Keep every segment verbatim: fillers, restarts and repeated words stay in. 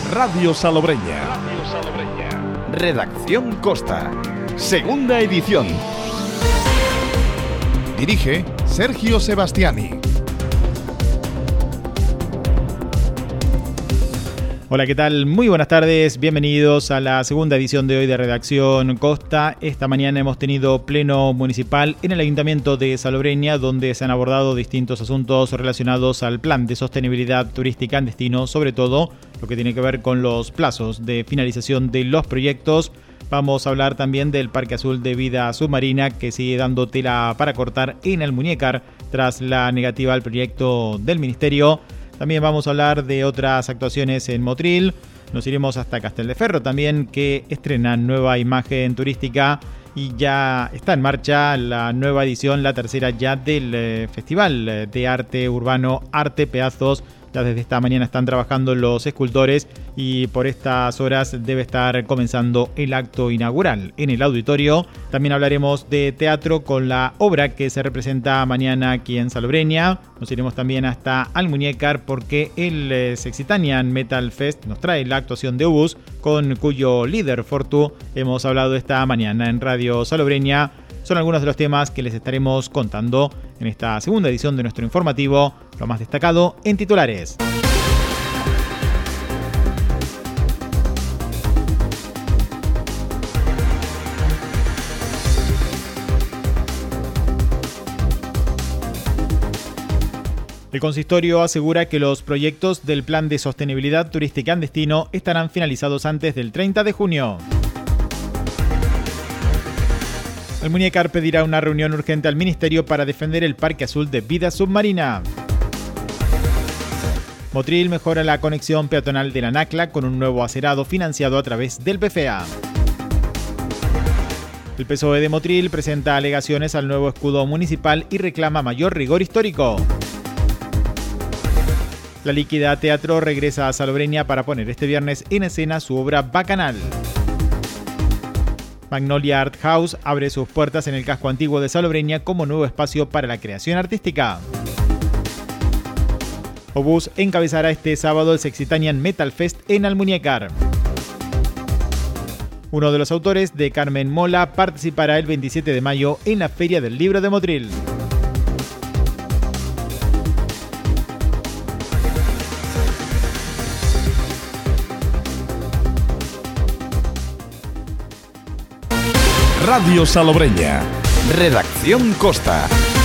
Radio Salobreña. Radio Salobreña. Redacción Costa. Segunda edición. Dirige Sergio Sebastiani. Hola, ¿qué tal? Muy buenas tardes, bienvenidos a la segunda edición de hoy de Redacción Costa. Esta mañana hemos tenido pleno municipal en el Ayuntamiento de Salobreña, donde se han abordado distintos asuntos relacionados al plan de sostenibilidad turística en destino, sobre todo lo que tiene que ver con los plazos de finalización de los proyectos. Vamos a hablar también del Parque Azul de Vida Submarina, que sigue dando tela para cortar en Almuñécar tras la negativa al proyecto del Ministerio. También vamos a hablar de otras actuaciones en Motril. Nos iremos hasta Castelldeferro también, que estrenan nueva imagen turística y ya está en marcha la nueva edición, la tercera ya del eh, Festival de Arte Urbano Arte Pedazos. Ya desde esta mañana están trabajando los escultores y por estas horas debe estar comenzando el acto inaugural en el auditorio. También hablaremos de teatro con la obra que se representa mañana aquí en Salobreña. Nos iremos también hasta Almuñécar porque el eh, Sexitanian Metal Fest nos trae la actuación de Obús, con cuyo líder Fortu hemos hablado esta mañana en Radio Salobreña. Son algunos de los temas que les estaremos contando en esta segunda edición de nuestro informativo, lo más destacado en titulares. El consistorio asegura que los proyectos del Plan de Sostenibilidad Turística en Destino estarán finalizados antes del treinta de junio. Almuñécar pedirá una reunión urgente al Ministerio para defender el Parque Azul de Vida Submarina. Motril mejora la conexión peatonal de la Nacla con un nuevo acerado financiado a través del P F A. El P S O E de Motril presenta alegaciones al nuevo escudo municipal y reclama mayor rigor histórico. La Líquida Teatro regresa a Salobreña para poner este viernes en escena su obra Bacanal. Magnolia Art House abre sus puertas en el casco antiguo de Salobreña como nuevo espacio para la creación artística. Obús encabezará este sábado el Sexitanian Metal Fest en Almuñécar. Uno de los autores, de Carmen Mola, participará el veintisiete de mayo en la Feria del Libro de Motril. Radio Salobreña. Redacción Costa.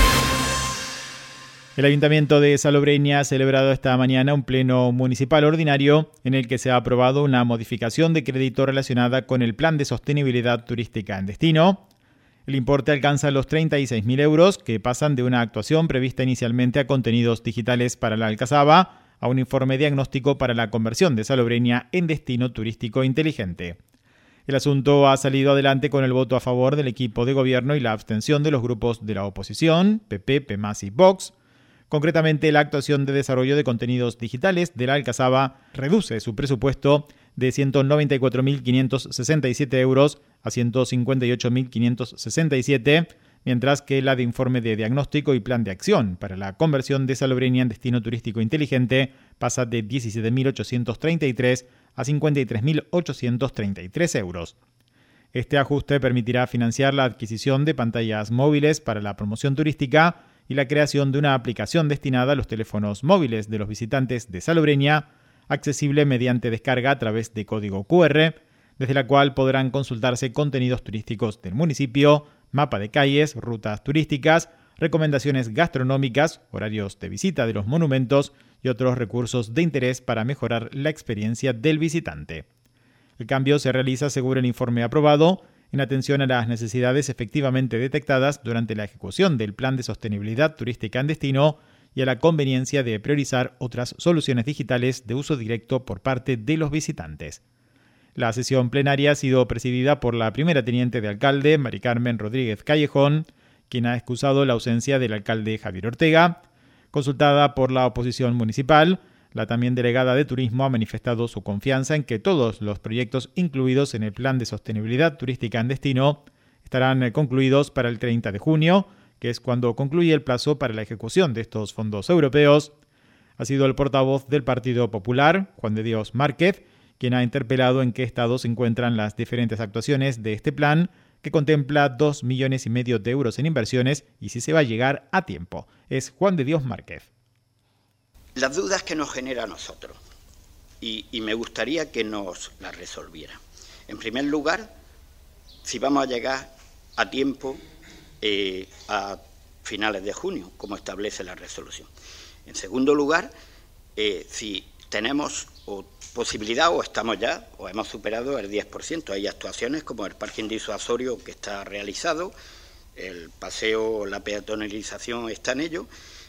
El Ayuntamiento de Salobreña ha celebrado esta mañana un pleno municipal ordinario en el que se ha aprobado una modificación de crédito relacionada con el Plan de Sostenibilidad Turística en Destino. El importe alcanza los treinta y seis mil euros, que pasan de una actuación prevista inicialmente a contenidos digitales para la Alcazaba a un informe diagnóstico para la conversión de Salobreña en destino turístico inteligente. El asunto ha salido adelante con el voto a favor del equipo de gobierno y la abstención de los grupos de la oposición, P P, P M A S y Vox. Concretamente, la actuación de desarrollo de contenidos digitales de la Alcazaba reduce su presupuesto de ciento noventa y cuatro mil quinientos sesenta y siete euros a ciento cincuenta y ocho mil quinientos sesenta y siete, mientras que la de informe de diagnóstico y plan de acción para la conversión de Salobreña en destino turístico inteligente pasa de diecisiete mil ochocientos treinta y tres a cincuenta y tres mil ochocientos treinta y tres euros. Este ajuste permitirá financiar la adquisición de pantallas móviles para la promoción turística y la creación de una aplicación destinada a los teléfonos móviles de los visitantes de Salobreña, accesible mediante descarga a través de código cu erre, desde la cual podrán consultarse contenidos turísticos del municipio, mapa de calles, rutas turísticas, recomendaciones gastronómicas, horarios de visita de los monumentos y otros recursos de interés para mejorar la experiencia del visitante. El cambio se realiza, según el informe aprobado, en atención a las necesidades efectivamente detectadas durante la ejecución del Plan de Sostenibilidad Turística en Destino y a la conveniencia de priorizar otras soluciones digitales de uso directo por parte de los visitantes. La sesión plenaria ha sido presidida por la primera teniente de alcalde, Mari Carmen Rodríguez Callejón, quien ha excusado la ausencia del alcalde Javier Ortega. Consultada por la oposición municipal, la también delegada de Turismo ha manifestado su confianza en que todos los proyectos incluidos en el Plan de Sostenibilidad Turística en Destino estarán concluidos para el treinta de junio, que es cuando concluye el plazo para la ejecución de estos fondos europeos. Ha sido el portavoz del Partido Popular, Juan de Dios Márquez, quien ha interpelado en qué estado se encuentran las diferentes actuaciones de este plan, que contempla dos millones y medio de euros en inversiones y si se va a llegar a tiempo. Es Juan de Dios Márquez. Las dudas que nos genera a nosotros, y, y me gustaría que nos las resolviera. En primer lugar, si vamos a llegar a tiempo eh, a finales de junio, como establece la resolución. En segundo lugar, eh, si tenemos o posibilidad o estamos ya o hemos superado el diez por ciento. Hay actuaciones como el parking disuasorio que está realizado, el paseo, la peatonalización está en ello.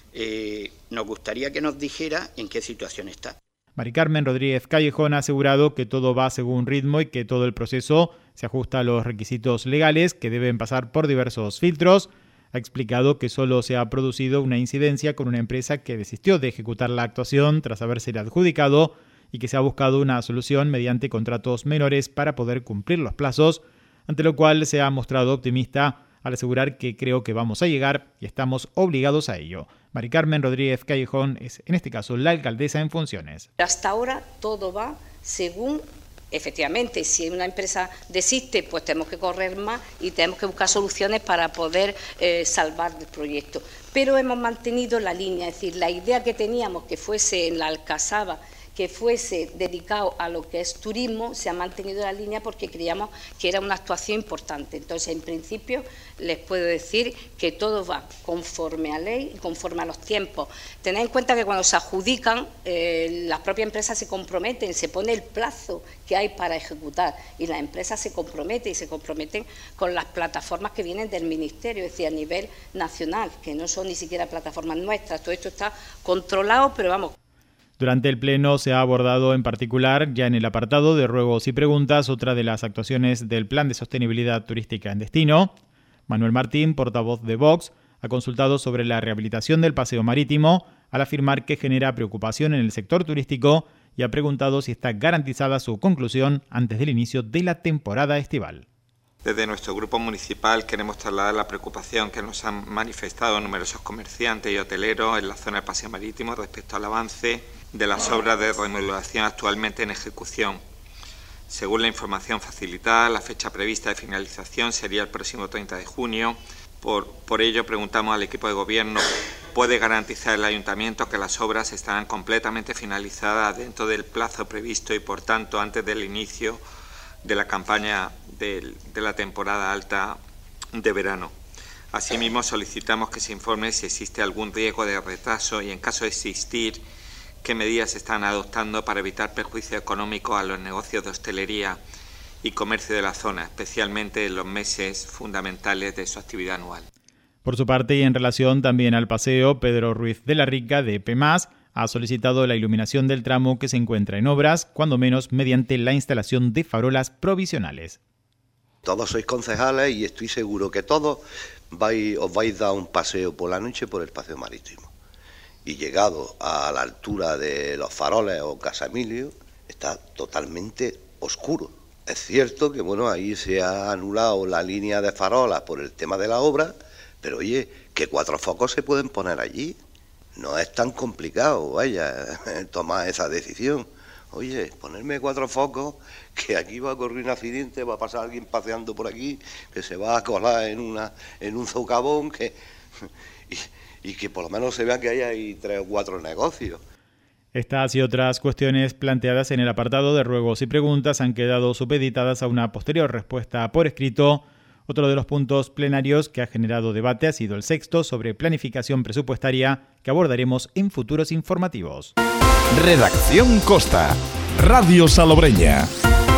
Eh, nos gustaría que nos dijera en qué situación está. Mari Carmen Rodríguez Callejón ha asegurado que todo va según ritmo y que todo el proceso se ajusta a los requisitos legales que deben pasar por diversos filtros. Ha explicado que solo se ha producido una incidencia con una empresa que desistió de ejecutar la actuación tras haberse adjudicado y que se ha buscado una solución mediante contratos menores para poder cumplir los plazos, ante lo cual se ha mostrado optimista al asegurar que creo que vamos a llegar y estamos obligados a ello. Mari Carmen Rodríguez Callejón es, en este caso, la alcaldesa en funciones. Hasta ahora todo va según, efectivamente, si una empresa desiste, pues tenemos que correr más y tenemos que buscar soluciones para poder eh, salvar el proyecto. Pero hemos mantenido la línea, es decir, la idea que teníamos que fuese en la Alcazaba, que fuese dedicado a lo que es turismo, se ha mantenido la línea porque creíamos que era una actuación importante. Entonces, en principio, les puedo decir que todo va conforme a ley y conforme a los tiempos. Tened en cuenta que cuando se adjudican, eh, las propias empresas se comprometen, se pone el plazo que hay para ejecutar y las empresas se comprometen y se comprometen con las plataformas que vienen del Ministerio, es decir, a nivel nacional, que no son ni siquiera plataformas nuestras. Todo esto está controlado, pero vamos. Durante el Pleno se ha abordado en particular, ya en el apartado de ruegos y preguntas, otra de las actuaciones del Plan de Sostenibilidad Turística en Destino. Manuel Martín, portavoz de Vox, ha consultado sobre la rehabilitación del paseo marítimo al afirmar que genera preocupación en el sector turístico y ha preguntado si está garantizada su conclusión antes del inicio de la temporada estival. Desde nuestro grupo municipal queremos trasladar la preocupación que nos han manifestado numerosos comerciantes y hoteleros en la zona del paseo marítimo respecto al avance de las obras de remodelación actualmente en ejecución. Según la información facilitada, la fecha prevista de finalización sería el próximo treinta de junio. Por, por ello, preguntamos al equipo de gobierno, ¿puede garantizar el ayuntamiento que las obras estarán completamente finalizadas dentro del plazo previsto y, por tanto, antes del inicio de la campaña de, de la temporada alta de verano? Asimismo, solicitamos que se informe si existe algún riesgo de retraso y, en caso de existir, qué medidas se están adoptando para evitar perjuicio económico a los negocios de hostelería y comercio de la zona, especialmente en los meses fundamentales de su actividad anual. Por su parte, y en relación también al paseo, Pedro Ruiz de la Rica, de PEMAS, ha solicitado la iluminación del tramo que se encuentra en obras, cuando menos mediante la instalación de farolas provisionales. Todos sois concejales y estoy seguro que todos vais, os vais a dar un paseo por la noche por el paseo marítimo. Y llegado a la altura de los faroles o Casa Emilio, está totalmente oscuro. Es cierto que bueno, ahí se ha anulado la línea de farolas por el tema de la obra, pero oye, que cuatro focos se pueden poner allí. No es tan complicado, vaya, tomar esa decisión. Oye, ponerme cuatro focos, que aquí va a ocurrir un accidente, va a pasar alguien paseando por aquí, que se va a colar en una en un socavón, que... Y, y que por lo menos se vea que hay ahí tres o cuatro negocios. Estas y otras cuestiones planteadas en el apartado de ruegos y preguntas han quedado supeditadas a una posterior respuesta por escrito. Otro de los puntos plenarios que ha generado debate ha sido el sexto sobre planificación presupuestaria, que abordaremos en futuros informativos. Redacción Costa, Radio Salobreña.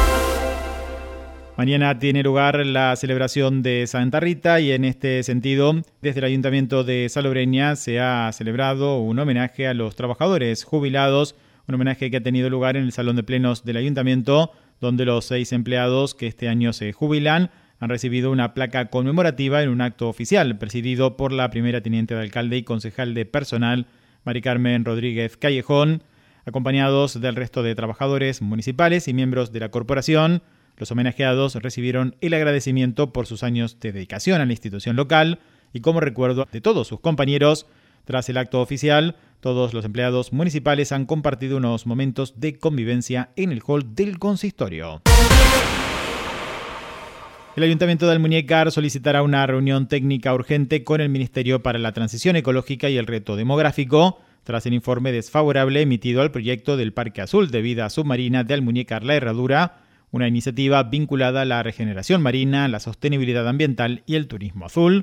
Mañana tiene lugar la celebración de Santa Rita y en este sentido, desde el Ayuntamiento de Salobreña se ha celebrado un homenaje a los trabajadores jubilados, un homenaje que ha tenido lugar en el Salón de Plenos del Ayuntamiento, donde los seis empleados que este año se jubilan han recibido una placa conmemorativa en un acto oficial, presidido por la primera teniente de alcalde y concejal de personal, Mari Carmen Rodríguez Callejón, acompañados del resto de trabajadores municipales y miembros de la corporación. Los homenajeados recibieron el agradecimiento por sus años de dedicación a la institución local y como recuerdo de todos sus compañeros, Tras el acto oficial, todos los empleados municipales han compartido unos momentos de convivencia en el hall del consistorio. El Ayuntamiento de Almuñécar solicitará una reunión técnica urgente con el Ministerio para la Transición Ecológica y el Reto Demográfico, tras el informe desfavorable emitido al proyecto del Parque Azul de Vida Submarina de Almuñécar La Herradura, una iniciativa vinculada a la regeneración marina, la sostenibilidad ambiental y el turismo azul.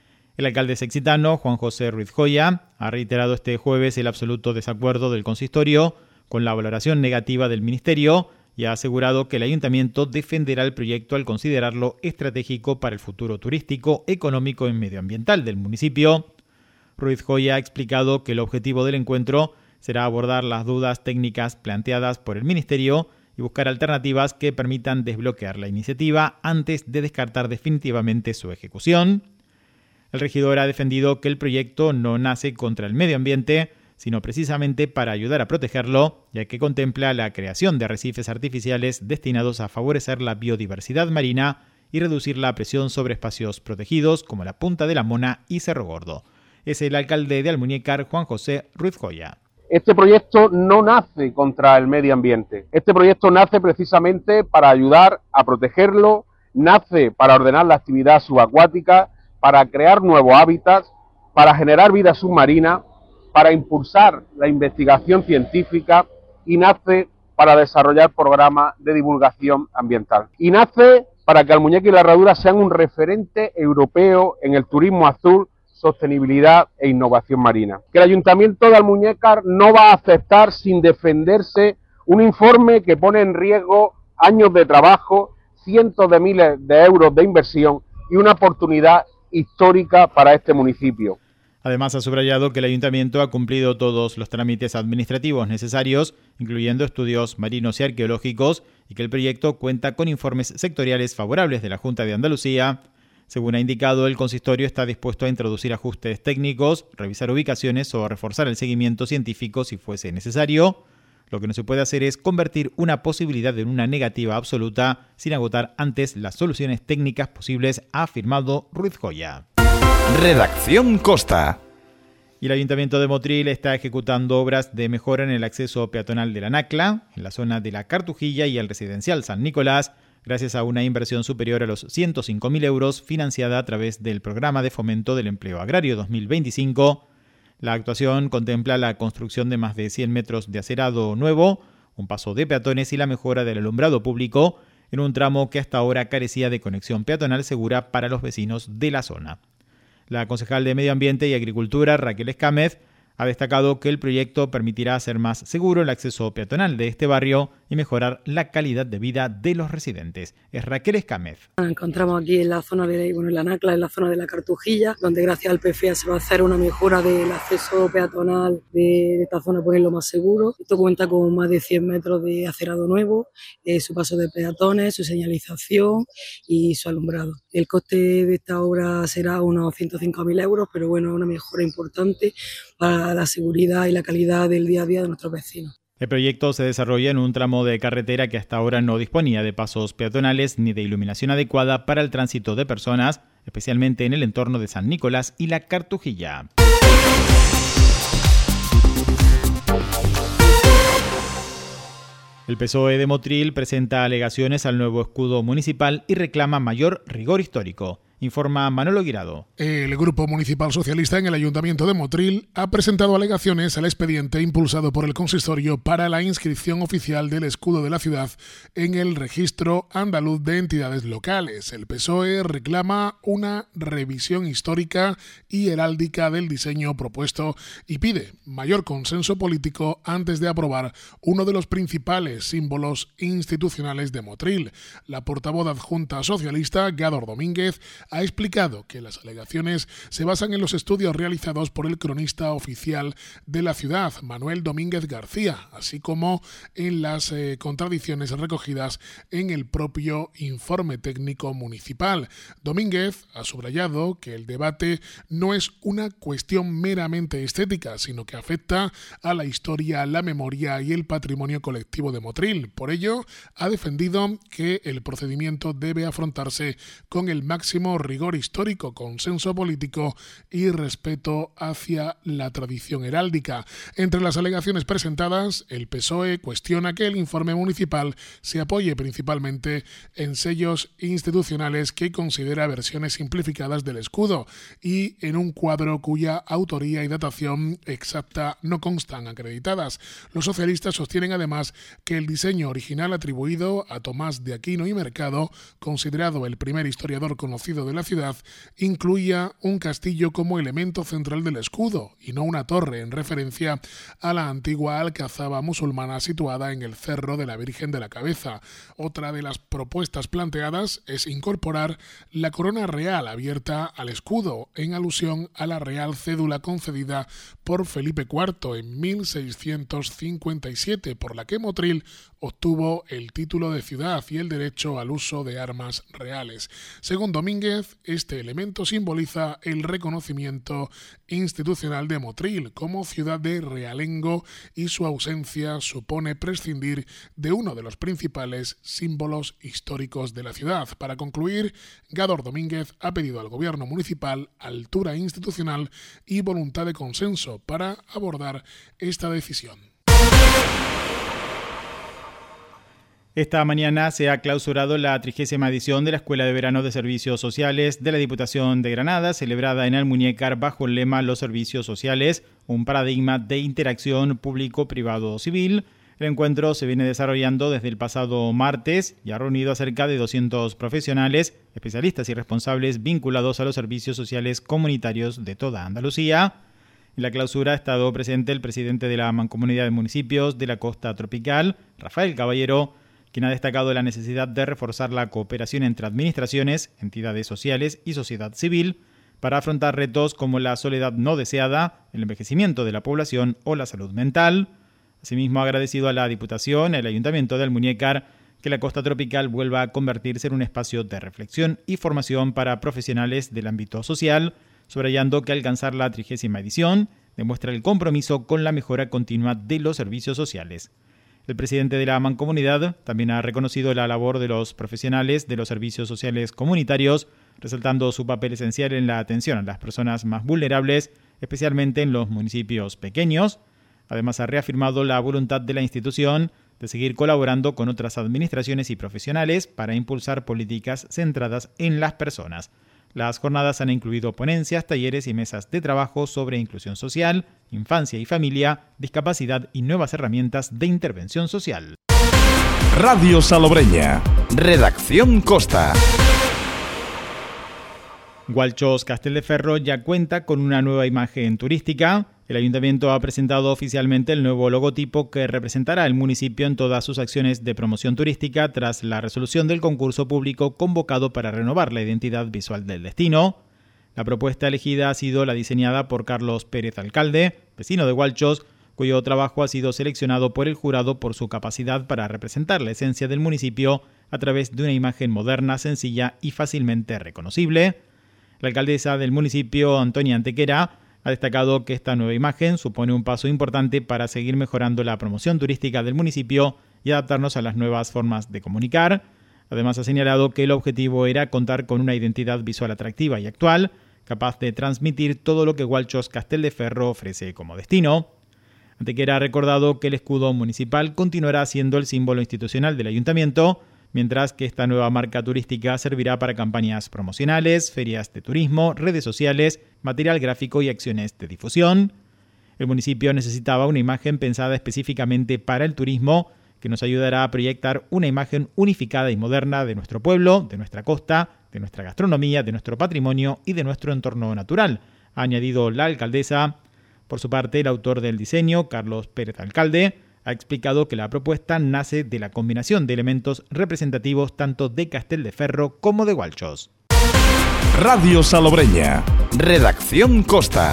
El alcalde sexitano, Juan José Ruiz Joya, ha reiterado este jueves el absoluto desacuerdo del consistorio con la valoración negativa del ministerio y ha asegurado que el ayuntamiento defenderá el proyecto al considerarlo estratégico para el futuro turístico, económico y medioambiental del municipio. Ruiz Joya ha explicado que el objetivo del encuentro será abordar las dudas técnicas planteadas por el ministerio y buscar alternativas que permitan desbloquear la iniciativa antes de descartar definitivamente su ejecución. El regidor ha defendido que el proyecto no nace contra el medio ambiente, sino precisamente para ayudar a protegerlo, ya que contempla la creación de arrecifes artificiales destinados a favorecer la biodiversidad marina y reducir la presión sobre espacios protegidos como la Punta de la Mona y Cerro Gordo. Es el alcalde de Almuñécar, Juan José Ruiz Joya. Este proyecto no nace contra el medio ambiente. Este proyecto nace precisamente para ayudar a protegerlo, nace para ordenar la actividad subacuática, para crear nuevos hábitats, para generar vida submarina, para impulsar la investigación científica y nace para desarrollar programas de divulgación ambiental. Y nace para que Almuñécar y La Herradura sean un referente europeo en el turismo azul, sostenibilidad e innovación marina. Que el Ayuntamiento de Almuñécar no va a aceptar sin defenderse un informe que pone en riesgo años de trabajo, cientos de miles de euros de inversión y una oportunidad histórica para este municipio. Además, ha subrayado que el Ayuntamiento ha cumplido todos los trámites administrativos necesarios, incluyendo estudios marinos y arqueológicos, y que el proyecto cuenta con informes sectoriales favorables de la Junta de Andalucía. Según ha indicado, el consistorio está dispuesto a introducir ajustes técnicos, revisar ubicaciones o reforzar el seguimiento científico si fuese necesario. Lo que no se puede hacer es convertir una posibilidad en una negativa absoluta sin agotar antes las soluciones técnicas posibles, ha afirmado Ruiz Joya. Redacción Costa. Y el Ayuntamiento de Motril está ejecutando obras de mejora en el acceso peatonal de la Nacla, en la zona de la Cartujilla y el residencial San Nicolás, gracias a una inversión superior a los ciento cinco mil euros financiada a través del Programa de Fomento del Empleo Agrario dos mil veinticinco. La actuación contempla la construcción de más de cien metros de acerado nuevo, un paso de peatones y la mejora del alumbrado público en un tramo que hasta ahora carecía de conexión peatonal segura para los vecinos de la zona. La concejal de Medio Ambiente y Agricultura, Raquel Escámez, ha destacado que el proyecto permitirá hacer más seguro el acceso peatonal de este barrio y mejorar la calidad de vida de los residentes. Es Raquel Escámez. Nos encontramos aquí en la zona de, bueno, en la Nacla, en la zona de la Cartujilla, donde gracias al P F E A se va a hacer una mejora del acceso peatonal de, de esta zona, ponerlo más seguro. Esto cuenta con más de cien metros de acerado nuevo, eh, su paso de peatones, su señalización y su alumbrado. El coste de esta obra será unos ciento cinco mil euros, pero bueno, una mejora importante para la seguridad y la calidad del día a día de nuestros vecinos. El proyecto se desarrolla en un tramo de carretera que hasta ahora no disponía de pasos peatonales ni de iluminación adecuada para el tránsito de personas, especialmente en el entorno de San Nicolás y la Cartujilla. El P S O E de Motril presenta alegaciones al nuevo escudo municipal y reclama mayor rigor histórico. Informa Manolo Guirado. El Grupo Municipal Socialista en el Ayuntamiento de Motril ha presentado alegaciones al expediente impulsado por el consistorio para la inscripción oficial del escudo de la ciudad en el Registro Andaluz de Entidades Locales. El P S O E reclama una revisión histórica y heráldica del diseño propuesto y pide mayor consenso político antes de aprobar uno de los principales símbolos institucionales de Motril. La portavoz adjunta socialista, Gador Domínguez, ha explicado que las alegaciones se basan en los estudios realizados por el cronista oficial de la ciudad, Manuel Domínguez García, así como en las eh, contradicciones recogidas en el propio informe técnico municipal. Domínguez ha subrayado que el debate no es una cuestión meramente estética, sino que afecta a la historia, la memoria y el patrimonio colectivo de Motril. Por ello, ha defendido que el procedimiento debe afrontarse con el máximo humanismo, rigor histórico, consenso político y respeto hacia la tradición heráldica. Entre las alegaciones presentadas, el P S O E cuestiona que el informe municipal se apoye principalmente en sellos institucionales que considera versiones simplificadas del escudo y en un cuadro cuya autoría y datación exacta no constan acreditadas. Los socialistas sostienen además que el diseño original atribuido a Tomás de Aquino y Mercado, considerado el primer historiador conocido de la ciudad, incluía un castillo como elemento central del escudo y no una torre, en referencia a la antigua alcazaba musulmana situada en el Cerro de la Virgen de la Cabeza. Otra de las propuestas planteadas es incorporar la corona real abierta al escudo, en alusión a la real cédula concedida por Felipe cuarto en mil seiscientos cincuenta y siete, por la que Motril obtuvo el título de ciudad y el derecho al uso de armas reales. Según Domínguez, este elemento simboliza el reconocimiento institucional de Motril como ciudad de realengo y su ausencia supone prescindir de uno de los principales símbolos históricos de la ciudad. Para concluir, Gádor Domínguez ha pedido al gobierno municipal altura institucional y voluntad de consenso para abordar esta decisión. Esta mañana se ha clausurado la trigésima edición de la Escuela de Verano de Servicios Sociales de la Diputación de Granada, celebrada en Almuñécar bajo el lema Los Servicios Sociales, un paradigma de interacción público-privado-civil. El encuentro se viene desarrollando desde el pasado martes y ha reunido a cerca de doscientos profesionales, especialistas y responsables vinculados a los servicios sociales comunitarios de toda Andalucía. En la clausura ha estado presente el presidente de la Mancomunidad de Municipios de la Costa Tropical, Rafael Caballero, quien ha destacado la necesidad de reforzar la cooperación entre administraciones, entidades sociales y sociedad civil para afrontar retos como la soledad no deseada, el envejecimiento de la población o la salud mental. Asimismo, ha agradecido a la Diputación, el Ayuntamiento de Almuñécar, que la Costa Tropical vuelva a convertirse en un espacio de reflexión y formación para profesionales del ámbito social, subrayando que alcanzar la trigésima edición demuestra el compromiso con la mejora continua de los servicios sociales. El presidente de la Mancomunidad también ha reconocido la labor de los profesionales de los servicios sociales comunitarios, resaltando su papel esencial en la atención a las personas más vulnerables, especialmente en los municipios pequeños. Además, ha reafirmado la voluntad de la institución de seguir colaborando con otras administraciones y profesionales para impulsar políticas centradas en las personas. Las jornadas han incluido ponencias, talleres y mesas de trabajo sobre inclusión social, infancia y familia, discapacidad y nuevas herramientas de intervención social. Radio Salobreña. Redacción Costa. Gualchos Castelldeferro ya cuenta con una nueva imagen turística. El Ayuntamiento ha presentado oficialmente el nuevo logotipo que representará el municipio en todas sus acciones de promoción turística tras la resolución del concurso público convocado para renovar la identidad visual del destino. La propuesta elegida ha sido la diseñada por Carlos Pérez Alcalde, vecino de Gualchos, cuyo trabajo ha sido seleccionado por el jurado por su capacidad para representar la esencia del municipio a través de una imagen moderna, sencilla y fácilmente reconocible. La alcaldesa del municipio, Antonia Antequera, ha destacado que esta nueva imagen supone un paso importante para seguir mejorando la promoción turística del municipio y adaptarnos a las nuevas formas de comunicar. Además, ha señalado que el objetivo era contar con una identidad visual atractiva y actual, capaz de transmitir todo lo que Gualchos Castelldeferro ofrece como destino. Antequera ha recordado que el escudo municipal continuará siendo el símbolo institucional del ayuntamiento, mientras que esta nueva marca turística servirá para campañas promocionales, ferias de turismo, redes sociales, material gráfico y acciones de difusión. El municipio necesitaba una imagen pensada específicamente para el turismo, que nos ayudará a proyectar una imagen unificada y moderna de nuestro pueblo, de nuestra costa, de nuestra gastronomía, de nuestro patrimonio y de nuestro entorno natural, ha añadido la alcaldesa. Por su parte, el autor del diseño, Carlos Pérez Alcalde, ha explicado que la propuesta nace de la combinación de elementos representativos tanto de Castelldeferro como de Gualchos. Radio Salobreña. Redacción Costa.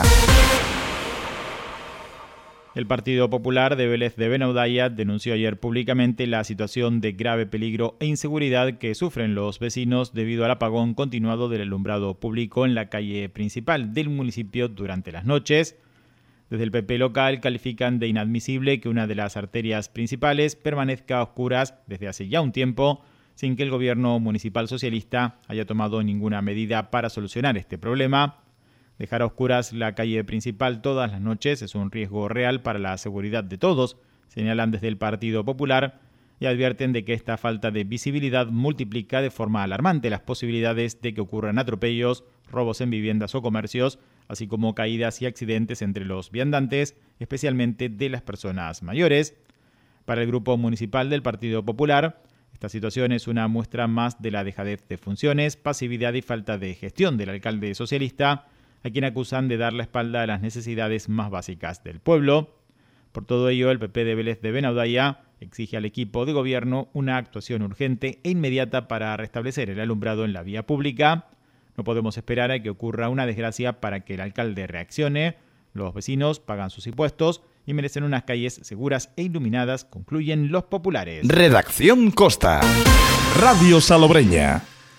El Partido Popular de Vélez de Benaudalla denunció ayer públicamente la situación de grave peligro e inseguridad que sufren los vecinos debido al apagón continuado del alumbrado público en la calle principal del municipio durante las noches. Desde el P P local califican de inadmisible que una de las arterias principales permanezca a oscuras desde hace ya un tiempo, sin que el gobierno municipal socialista haya tomado ninguna medida para solucionar este problema. Dejar a oscuras la calle principal todas las noches es un riesgo real para la seguridad de todos, señalan desde el Partido Popular, y advierten de que esta falta de visibilidad multiplica de forma alarmante las posibilidades de que ocurran atropellos, robos en viviendas o comercios, así como caídas y accidentes entre los viandantes, especialmente de las personas mayores. Para el Grupo Municipal del Partido Popular, esta situación es una muestra más de la dejadez de funciones, pasividad y falta de gestión del alcalde socialista, a quien acusan de dar la espalda a las necesidades más básicas del pueblo. Por todo ello, el P P de Vélez de Benaudalla exige al equipo de gobierno una actuación urgente e inmediata para restablecer el alumbrado en la vía pública. No podemos esperar a que ocurra una desgracia para que el alcalde reaccione. Los vecinos pagan sus impuestos y merecen unas calles seguras e iluminadas, concluyen los populares. Redacción Costa. Radio Salobreña.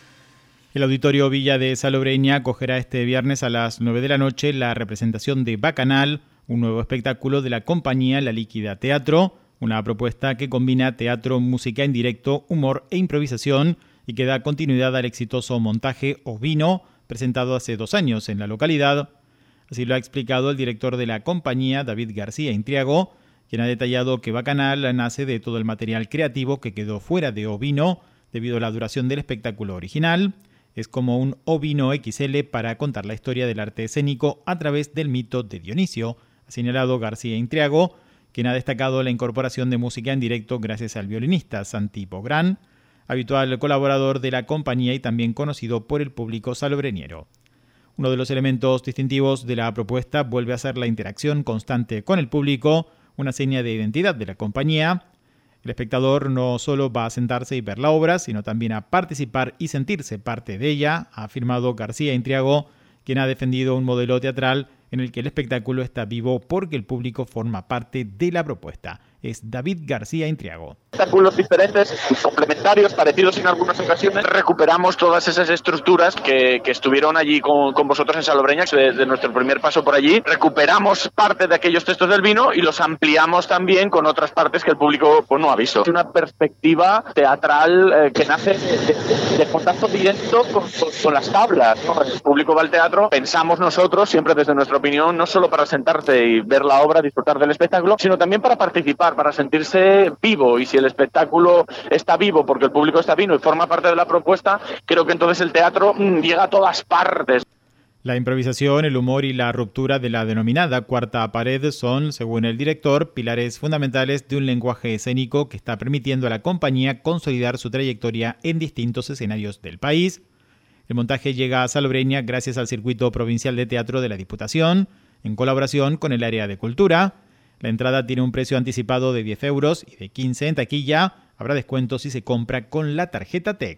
El Auditorio Villa de Salobreña acogerá este viernes a las nueve de la noche la representación de Bacanal, un nuevo espectáculo de la compañía La Líquida Teatro, una propuesta que combina teatro, música en directo, humor e improvisación y que da continuidad al exitoso montaje Ovino, presentado hace dos años en la localidad. Así lo ha explicado el director de la compañía, David García Intriago, quien ha detallado que Bacanal nace de todo el material creativo que quedó fuera de Ovino debido a la duración del espectáculo original. Es como un Ovino equis ele para contar la historia del arte escénico a través del mito de Dionisio, ha señalado García Intriago, quien ha destacado la incorporación de música en directo gracias al violinista Santi Pográn, habitual colaborador de la compañía y también conocido por el público salobreñero. Uno de los elementos distintivos de la propuesta vuelve a ser la interacción constante con el público, una seña de identidad de la compañía. El espectador no solo va a sentarse y ver la obra, sino también a participar y sentirse parte de ella, ha afirmado García Intriago, quien ha defendido un modelo teatral en el que el espectáculo está vivo porque el público forma parte de la propuesta. Es David García Intriago. Espectáculos diferentes, complementarios, parecidos en algunas ocasiones. Recuperamos todas esas estructuras que, que estuvieron allí con, con vosotros en Salobreña, de, de nuestro primer paso por allí. Recuperamos parte de aquellos textos del vino y los ampliamos también con otras partes que el público pues, no ha visto. Es una perspectiva teatral eh, que nace de, de, de contacto directo con, con, con las tablas, ¿no? El público va al teatro, pensamos nosotros, siempre desde nuestra opinión, no solo para sentarse y ver la obra, disfrutar del espectáculo, sino también para participar, para sentirse vivo. Y si el espectáculo está vivo porque el público está vivo y forma parte de la propuesta, creo que entonces el teatro mmm, llega a todas partes. La improvisación, el humor y la ruptura de la denominada cuarta pared son, según el director, pilares fundamentales de un lenguaje escénico que está permitiendo a la compañía consolidar su trayectoria en distintos escenarios del país. El montaje llega a Salobreña gracias al Circuito Provincial de Teatro de la Diputación, en colaboración con el área de Cultura. La entrada tiene un precio anticipado de diez euros y de quince en taquilla. Habrá descuento si se compra con la tarjeta T E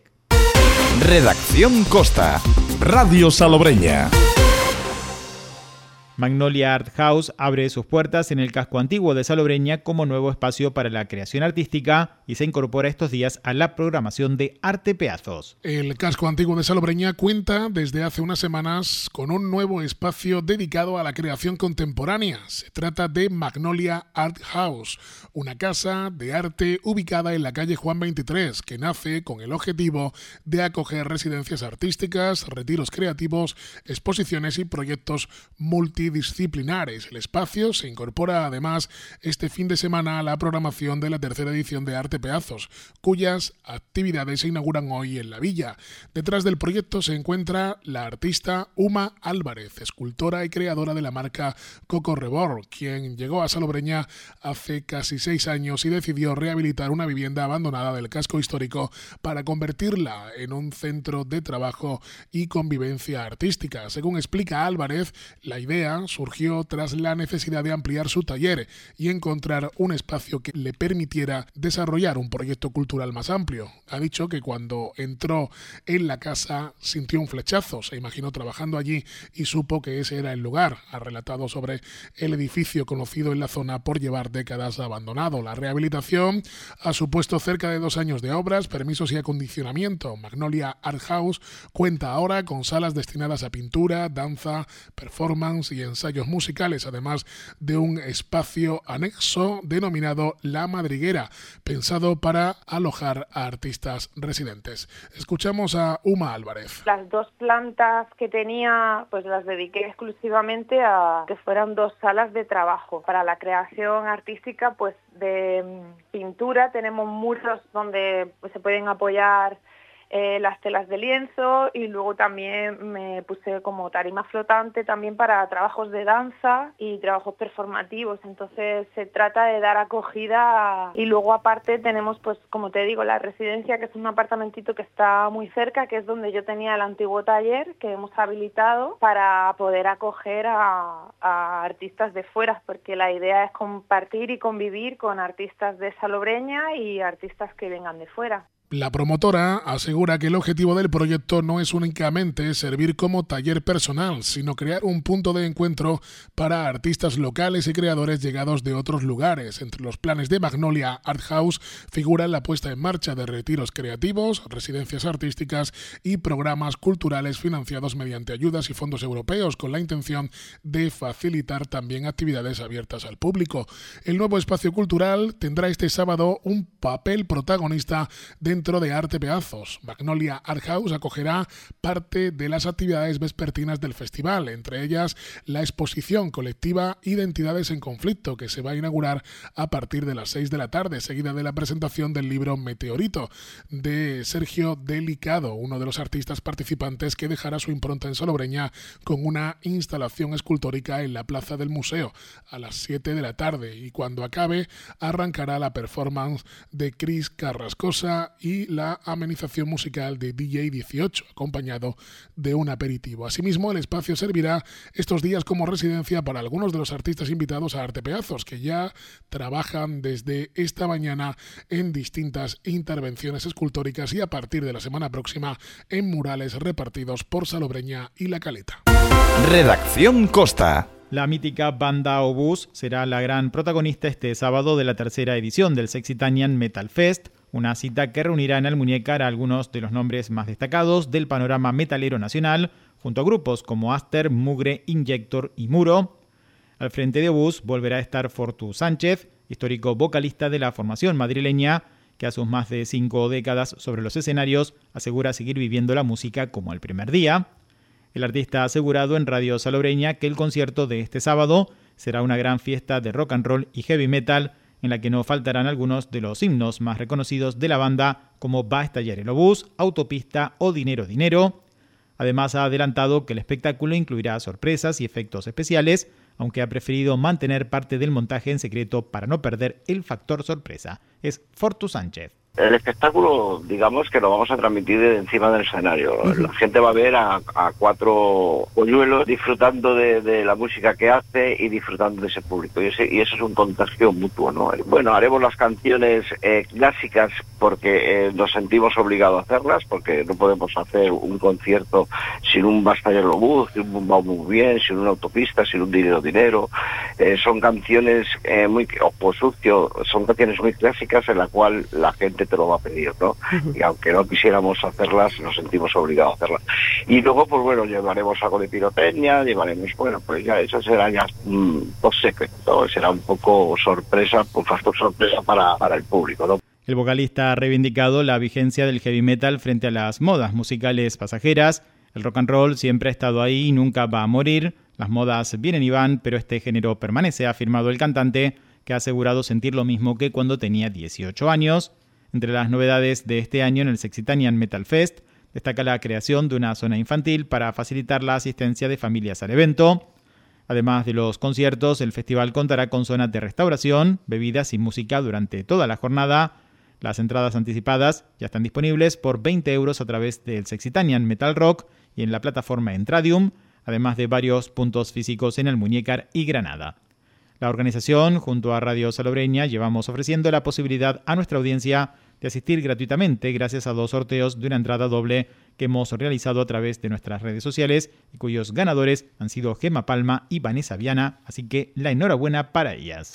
C. Redacción Costa. Radio Salobreña. Magnolia Art House abre sus puertas en el casco antiguo de Salobreña como nuevo espacio para la creación artística y se incorpora estos días a la programación de Arte Peazos. El casco antiguo de Salobreña cuenta desde hace unas semanas con un nuevo espacio dedicado a la creación contemporánea. Se trata de Magnolia Art House, una casa de arte ubicada en la calle Juan veintitrés, que nace con el objetivo de acoger residencias artísticas, retiros creativos, exposiciones y proyectos multidisciplinares. El espacio se incorpora además este fin de semana a la programación de la tercera edición de Arte Peazos, cuyas actividades se inauguran hoy en la villa. Detrás del proyecto se encuentra la artista Uma Álvarez, escultora y creadora de la marca Coco Rebord, quien llegó a Salobreña hace casi seis años y decidió rehabilitar una vivienda abandonada del casco histórico para convertirla en un centro de trabajo y convivencia artística. Según explica Álvarez, la idea surgió tras la necesidad de ampliar su taller y encontrar un espacio que le permitiera desarrollar un proyecto cultural más amplio. Ha dicho que cuando entró en la casa sintió un flechazo, se imaginó trabajando allí y supo que ese era el lugar. Ha relatado sobre el edificio conocido en la zona por llevar décadas abandonado. La rehabilitación ha supuesto cerca de dos años de obras, permisos y acondicionamiento. Magnolia Art House cuenta ahora con salas destinadas a pintura, danza, performance y ensayos musicales, además de un espacio anexo denominado La Madriguera, pensado para alojar a artistas residentes. Escuchamos a Uma Álvarez. Las dos plantas que tenía, pues las dediqué exclusivamente a que fueran dos salas de trabajo. Para la creación artística, pues de pintura, tenemos muros donde pues, se pueden apoyar Eh, las telas de lienzo, y luego también me puse como tarima flotante también para trabajos de danza y trabajos performativos. Entonces se trata de dar acogida, y luego aparte tenemos, pues como te digo, la residencia, que es un apartamentito que está muy cerca, que es donde yo tenía el antiguo taller que hemos habilitado para poder acoger a, a artistas de fuera, porque la idea es compartir y convivir con artistas de Salobreña y artistas que vengan de fuera. La promotora asegura que el objetivo del proyecto no es únicamente servir como taller personal, sino crear un punto de encuentro para artistas locales y creadores llegados de otros lugares. Entre los planes de Magnolia Art House figura la puesta en marcha de retiros creativos, residencias artísticas y programas culturales financiados mediante ayudas y fondos europeos, con la intención de facilitar también actividades abiertas al público. El nuevo espacio cultural tendrá este sábado un papel protagonista de Dentro de Arte Peazos. Magnolia Art House acogerá parte de las actividades vespertinas del festival, entre ellas la exposición colectiva Identidades en Conflicto, que se va a inaugurar a partir de las seis de la tarde, seguida de la presentación del libro Meteorito, de Sergio Delicado, uno de los artistas participantes que dejará su impronta en Salobreña con una instalación escultórica en la plaza del museo a las siete de la tarde, y cuando acabe arrancará la performance de Cris Carrascosa y y la amenización musical de D J dieciocho, acompañado de un aperitivo. Asimismo, el espacio servirá estos días como residencia para algunos de los artistas invitados a Arte Peazos, que ya trabajan desde esta mañana en distintas intervenciones escultóricas y a partir de la semana próxima en murales repartidos por Salobreña y La Caleta. Redacción Costa. La mítica banda Obús será la gran protagonista este sábado de la tercera edición del Sexitanian Metal Fest, una cita que reunirá en Almuñécar a algunos de los nombres más destacados del panorama metalero nacional, junto a grupos como Aster, Mugre, Inyector y Muro. Al frente de Obús volverá a estar Fortu Sánchez, histórico vocalista de la formación madrileña, que a sus más de cinco décadas sobre los escenarios asegura seguir viviendo la música como el primer día. El artista ha asegurado en Radio Salobreña que el concierto de este sábado será una gran fiesta de rock and roll y heavy metal, en la que no faltarán algunos de los himnos más reconocidos de la banda, como Va a estallar el obús, Autopista o Dinero Dinero. Además, ha adelantado que el espectáculo incluirá sorpresas y efectos especiales, aunque ha preferido mantener parte del montaje en secreto para no perder el factor sorpresa. Es Fortu Sánchez. El espectáculo, digamos que lo vamos a transmitir de encima del escenario. La gente va a ver a, a cuatro polluelos disfrutando de, de la música que hace y disfrutando de ese público. Y, ese, y eso es un contagio mutuo, ¿no? Bueno, haremos las canciones eh, clásicas porque eh, nos sentimos obligados a hacerlas, porque no podemos hacer un concierto sin un Va a estallar el obús, sin un Va muy bien, sin una autopista, sin un dinero dinero. Eh, son canciones eh, muy, Ojo Sucio, son canciones muy clásicas en la cual la gente te lo va a pedir, ¿no? Uh-huh. Y aunque no quisiéramos hacerlas, nos sentimos obligados a hacerlas. Y luego, pues bueno, llevaremos algo de pirotecnia, llevaremos, bueno, pues ya eso será ya mmm, top secret, ¿no? Será un poco sorpresa, un factor sorpresa para, para el público, ¿no? El vocalista ha reivindicado la vigencia del heavy metal frente a las modas musicales pasajeras. El rock and roll siempre ha estado ahí y nunca va a morir. Las modas vienen y van, pero este género permanece, ha afirmado el cantante, que ha asegurado sentir lo mismo que cuando tenía dieciocho años. Entre las novedades de este año en el Sexitanian Metal Fest destaca la creación de una zona infantil para facilitar la asistencia de familias al evento. Además de los conciertos, el festival contará con zonas de restauración, bebidas y música durante toda la jornada. Las entradas anticipadas ya están disponibles por veinte euros a través del Sexitanian Metal Rock y en la plataforma Entradium, además de varios puntos físicos en Almuñécar y Granada. La organización, junto a Radio Salobreña, llevamos ofreciendo la posibilidad a nuestra audiencia de asistir gratuitamente gracias a dos sorteos de una entrada doble que hemos realizado a través de nuestras redes sociales y cuyos ganadores han sido Gemma Palma y Vanessa Viana, así que la enhorabuena para ellas.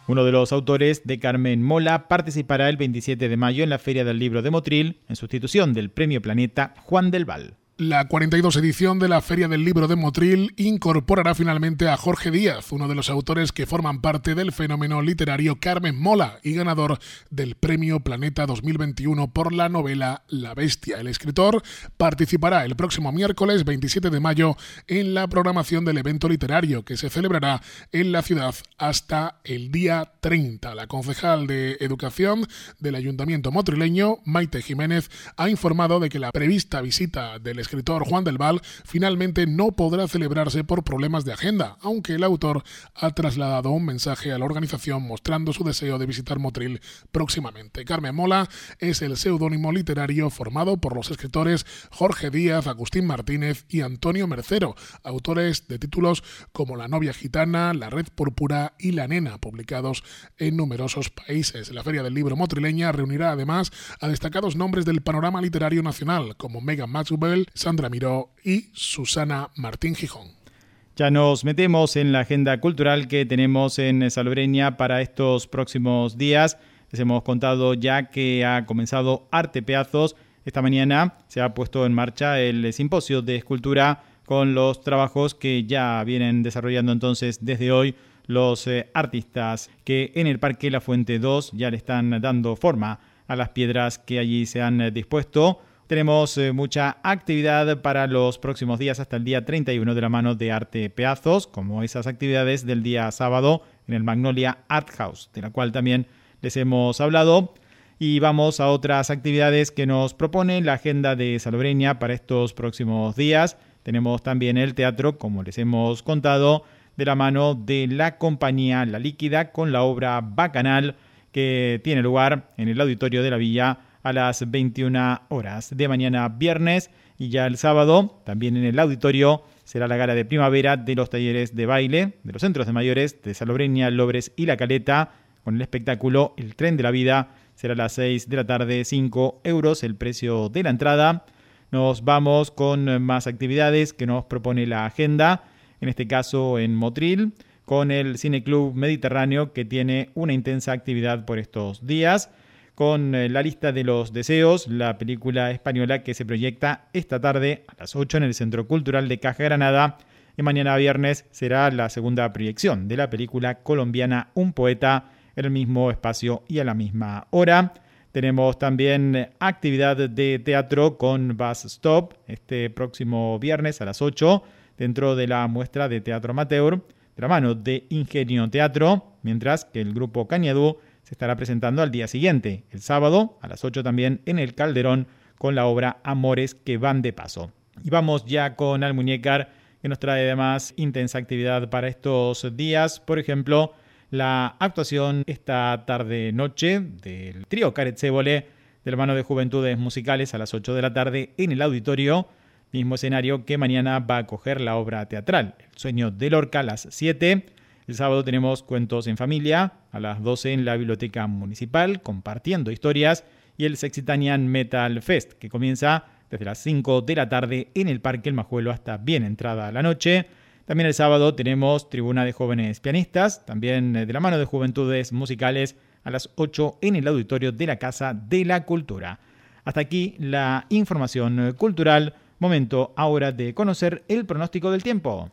Uno de los autores, de Carmen Mola, participará el veintisiete de mayo en la Feria del Libro de Motril, en sustitución del Premio Planeta Juan del Val. La cuarenta y dos edición de la Feria del Libro de Motril incorporará finalmente a Jorge Díaz, uno de los autores que forman parte del fenómeno literario Carmen Mola y ganador del Premio Planeta dos mil veintiuno por la novela La Bestia. El escritor participará el próximo miércoles veintisiete de mayo en la programación del evento literario que se celebrará en la ciudad hasta el día treinta. La concejal de Educación del Ayuntamiento motrileño, Maite Jiménez, ha informado de que la prevista visita del escritor Juan del Val finalmente no podrá celebrarse por problemas de agenda, aunque el autor ha trasladado un mensaje a la organización mostrando su deseo de visitar Motril próximamente. Carmen Mola es el seudónimo literario formado por los escritores Jorge Díaz, Agustín Martínez y Antonio Mercero, autores de títulos como La novia gitana, La red púrpura y La nena, publicados en numerosos países. La Feria del Libro motrileña reunirá además a destacados nombres del panorama literario nacional como Megan Maxwell, Sandra Miró y Susana Martín Gijón. Ya nos metemos en la agenda cultural que tenemos en Salobreña para estos próximos días. Les hemos contado ya que ha comenzado Arte Peazos. Esta mañana se ha puesto en marcha el simposio de escultura con los trabajos que ya vienen desarrollando entonces desde hoy los eh, artistas que en el Parque La Fuente dos ya le están dando forma a las piedras que allí se han eh, dispuesto. Tenemos eh, mucha actividad para los próximos días hasta el día treinta y uno de la mano de Arte Peazos, como esas actividades del día sábado en el Magnolia Art House, de la cual también les hemos hablado. Y vamos a otras actividades que nos propone la agenda de Salobreña para estos próximos días. Tenemos también el teatro, como les hemos contado, de la mano de la compañía La Líquida con la obra Bacanal, que tiene lugar en el Auditorio de la Villa a las veintiuna horas de mañana viernes, y ya el sábado también en el auditorio será la gala de primavera de los talleres de baile de los centros de mayores de Salobreña, Lobres y La Caleta, con el espectáculo El Tren de la Vida. Será a las seis de la tarde, cinco euros el precio de la entrada. Nos vamos con más actividades que nos propone la agenda, en este caso en Motril, con el Cineclub Mediterráneo, que tiene una intensa actividad por estos días, con La lista de los deseos, la película española que se proyecta esta tarde a las ocho en el Centro Cultural de Caja Granada, y mañana viernes será la segunda proyección de la película colombiana Un poeta en el mismo espacio y a la misma hora. Tenemos también actividad de teatro con Bus Stop este próximo viernes a las ocho dentro de la muestra de teatro amateur de la mano de Ingenio Teatro, mientras que el grupo Cañadú se estará presentando al día siguiente, el sábado, a las ocho también en el Calderón, con la obra Amores que van de paso. Y vamos ya con Almuñécar, que nos trae además intensa actividad para estos días. Por ejemplo, la actuación esta tarde-noche del trío Caretzébole, de la mano de Juventudes Musicales, a las ocho de la tarde en el auditorio, mismo escenario que mañana va a acoger la obra teatral El sueño de Lorca a las siete. El sábado tenemos Cuentos en Familia a las doce en la Biblioteca Municipal, compartiendo historias, y el Sexitanian Metal Fest, que comienza desde las cinco de la tarde en el Parque El Majuelo hasta bien entrada la noche. También el sábado tenemos Tribuna de Jóvenes Pianistas, también de la mano de Juventudes Musicales, a las ocho en el auditorio de la Casa de la Cultura. Hasta aquí la información cultural. Momento ahora de conocer el pronóstico del tiempo.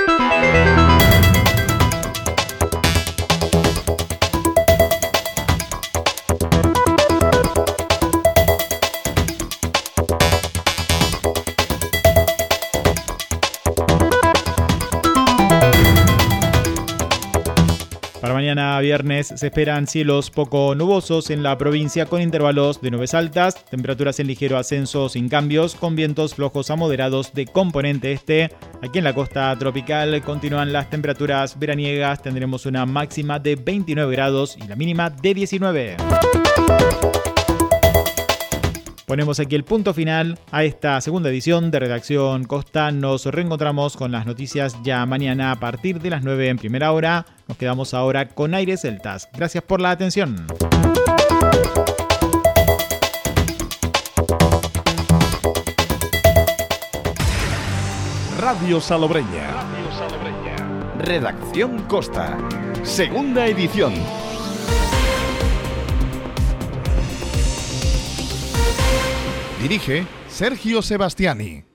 Para mañana viernes se esperan cielos poco nubosos en la provincia con intervalos de nubes altas, temperaturas en ligero ascenso sin cambios, con vientos flojos a moderados de componente este. Aquí en la costa tropical continúan las temperaturas veraniegas, tendremos una máxima de veintinueve grados y la mínima de diecinueve. Ponemos aquí el punto final a esta segunda edición de Redacción Costa. Nos reencontramos con las noticias ya mañana a partir de las nueve en primera hora. Nos quedamos ahora con Aires Celtas. Gracias por la atención. Radio Salobreña. Radio Salobreña. Redacción Costa. Segunda edición. Dirige Sergio Sebastiani.